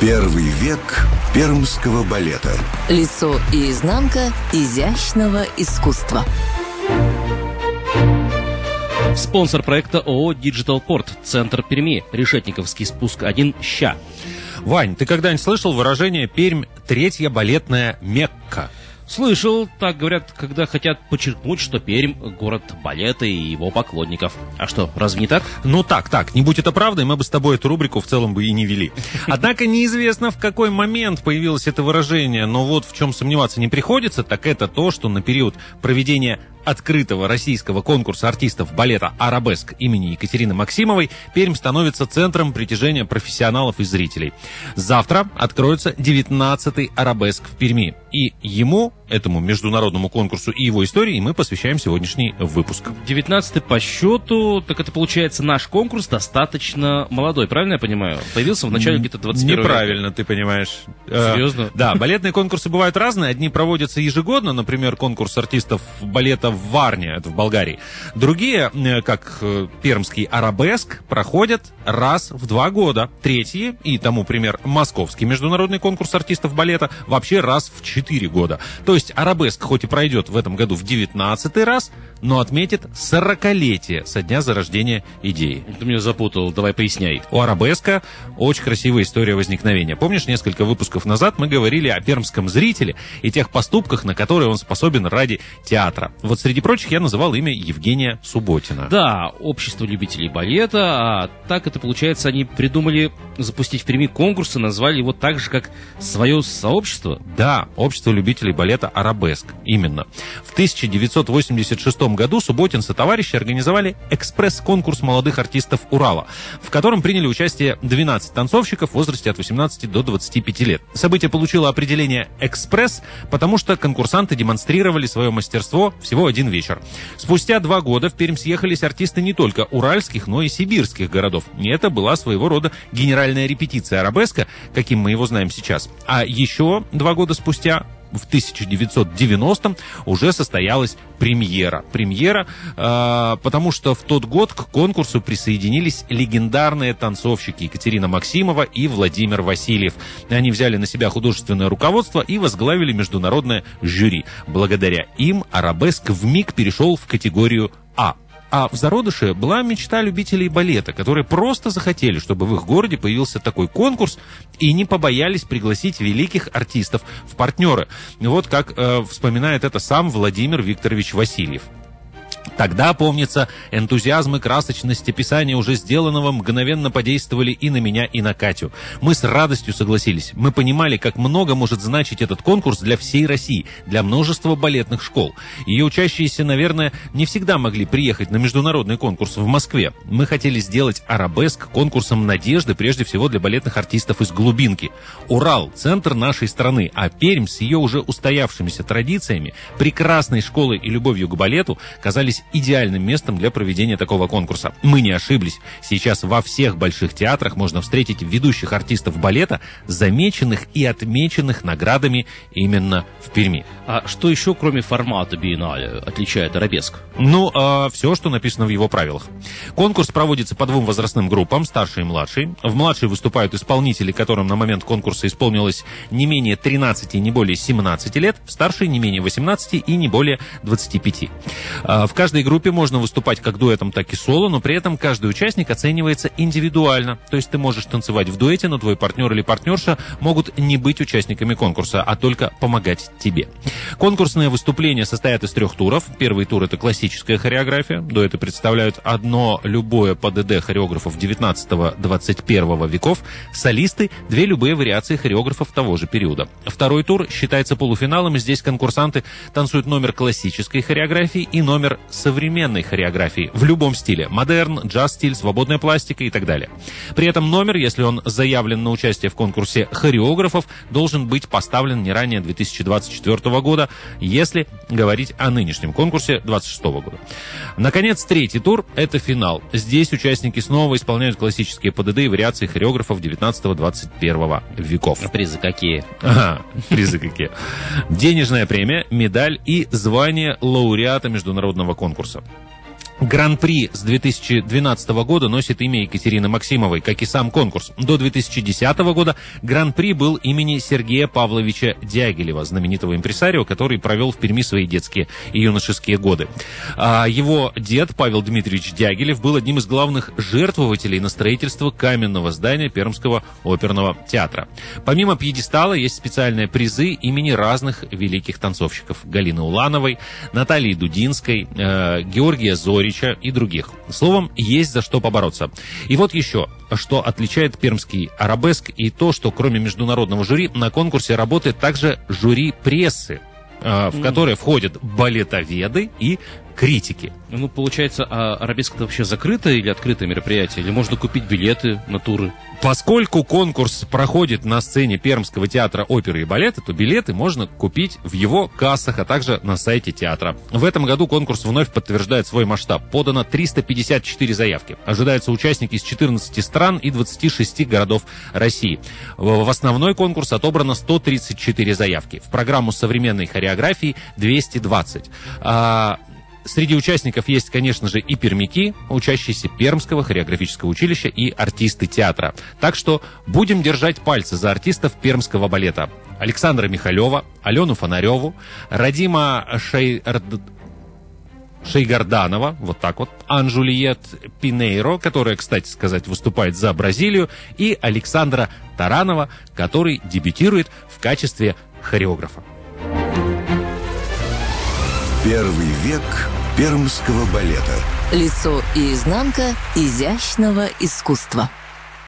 Первый век пермского балета. Лицо и изнанка изящного искусства. Спонсор проекта ООО «Диджитал Порт», Центр Перми, Решетниковский спуск 1, Ща. Вань, ты когда-нибудь слышал выражение «Пермь – третья балетная Мекка»? Слышал, так говорят, когда хотят подчеркнуть, что Пермь – город балета и его поклонников. А что, разве не так? Ну так, не будь это правдой, мы бы с тобой эту рубрику в целом бы и не вели. Однако неизвестно, в какой момент появилось это выражение, но вот в чем сомневаться не приходится, так это то, что на период проведения открытого российского конкурса артистов балета «Арабеск» имени Екатерины Максимовой Пермь становится центром притяжения профессионалов и зрителей. Завтра откроется 19-й «Арабеск» в Перми. И ему, этому международному конкурсу и его истории, мы посвящаем сегодняшний выпуск. 19-й по счету, так это получается наш конкурс достаточно молодой, правильно я понимаю? Появился в начале где-то 21 века. Неправильно, ты понимаешь. Серьезно? Да, балетные конкурсы бывают разные. Одни проводятся ежегодно, например, конкурс артистов балета в Варне, это в Болгарии. Другие, как пермский «Арабеск», проходят раз в 2 года. Третьи, и тому пример московский международный конкурс артистов балета, вообще раз в 4 года. То есть «Арабеск» хоть и пройдет в этом году в 19-й раз, но отметит 40-летие со дня зарождения идеи. Ты меня запутал, давай поясняй. У «Арабеска» очень красивая история возникновения. Помнишь, несколько выпусков назад мы говорили о пермском зрителе и тех поступках, на которые он способен ради театра. Вот среди прочих я называл имя Евгения Субботина. Да, общество любителей балета, а так это получается, они придумали запустить в Перми конкурс и назвали его так же, как свое сообщество? Да, общество любителей балета «Арабеск», именно. В 1986 году Субботин со товарищи организовали экспресс-конкурс молодых артистов Урала, в котором приняли участие 12 танцовщиков в возрасте от 18 до 25 лет. Событие получило определение «экспресс», потому что конкурсанты демонстрировали свое мастерство всего один вечер. Спустя 2 года в Пермь съехались артисты не только уральских, но и сибирских городов. И это была своего рода генеральная репетиция «Арабеска», каким мы его знаем сейчас. А еще 2 года спустя, в 1990-м, уже состоялась премьера. Потому что в тот год к конкурсу присоединились легендарные танцовщики Екатерина Максимова и Владимир Васильев. Они взяли на себя художественное руководство и возглавили международное жюри. Благодаря им «Арабеск» вмиг перешел в категорию «А». А в зародыше была мечта любителей балета, которые просто захотели, чтобы в их городе появился такой конкурс и не побоялись пригласить великих артистов в партнеры. Вот как вспоминает это сам Владимир Викторович Васильев. Тогда, помнится, энтузиазм и красочность описания уже сделанного мгновенно подействовали и на меня, и на Катю. Мы с радостью согласились. Мы понимали, как много может значить этот конкурс для всей России, для множества балетных школ. Ее учащиеся, наверное, не всегда могли приехать на международный конкурс в Москве. Мы хотели сделать «Арабеск» конкурсом надежды, прежде всего для балетных артистов из глубинки. Урал – центр нашей страны, а Пермь с ее уже устоявшимися традициями, прекрасной школой и любовью к балету казались идеальным местом для проведения такого конкурса. Мы не ошиблись. Сейчас во всех больших театрах можно встретить ведущих артистов балета, замеченных и отмеченных наградами именно в Перми. А что еще, кроме формата биеннале, отличает «Арабеск»? Все, что написано в его правилах. Конкурс проводится по 2 возрастным группам, старший и младший. В младшей выступают исполнители, которым на момент конкурса исполнилось не менее 13 и не более 17 лет, в старшей не менее 18 и не более 25. В каждой группе можно выступать как дуэтом, так и соло, но при этом каждый участник оценивается индивидуально. То есть ты можешь танцевать в дуэте, но твой партнер или партнерша могут не быть участниками конкурса, а только помогать тебе. Конкурсные выступления состоят из 3 туров. Первый тур — это классическая хореография. Дуэты представляют одно любое ПДД хореографов 19-21 веков. Солисты — 2 любые вариации хореографов того же периода. Второй тур считается полуфиналом, и здесь конкурсанты танцуют номер классической хореографии и номер современной хореографии в любом стиле. Модерн, джаз-стиль, свободная пластика и так далее. При этом номер, если он заявлен на участие в конкурсе хореографов, должен быть поставлен не ранее 2024 года, если говорить о нынешнем конкурсе 2026 года. Наконец, 3-й тур — это финал. Здесь участники снова исполняют классические ПДД и вариации хореографов 19-21 веков. Призы какие? Призы какие? Денежная премия, медаль и звание лауреата международного конкурса. Гран-при с 2012 года носит имя Екатерины Максимовой, как и сам конкурс. До 2010 года Гран-при был имени Сергея Павловича Дягилева, знаменитого импресарио, который провел в Перми свои детские и юношеские годы. Его дед Павел Дмитриевич Дягилев был одним из главных жертвователей на строительство каменного здания Пермского оперного театра. Помимо пьедестала есть специальные призы имени разных великих танцовщиков: Галины Улановой, Натальи Дудинской, Георгия Зорича и других. Словом, есть за что побороться. И вот еще, что отличает пермский арабеск, и то, что кроме международного жюри на конкурсе работает также жюри прессы, в которое входят балетоведы и критики. Ну, получается, арабеск это вообще закрытое или открытое мероприятие? Или можно купить билеты на туры? Поскольку конкурс проходит на сцене Пермского театра оперы и балета, то билеты можно купить в его кассах, а также на сайте театра. В этом году конкурс вновь подтверждает свой масштаб. Подано 354 заявки. Ожидаются участники из 14 стран и 26 городов России. В основной конкурс отобрано 134 заявки. В программу современной хореографии 220. Среди участников есть, конечно же, и пермяки, учащиеся Пермского хореографического училища, и артисты театра. Так что будем держать пальцы за артистов пермского балета: Александра Михалева, Алену Фонареву, Радима Шейгарданова, вот так вот, Анжулиет Пинейро, которая, кстати сказать, выступает за Бразилию, и Александра Таранова, который дебютирует в качестве хореографа. Первый век пермского балета. Лицо и изнанка изящного искусства.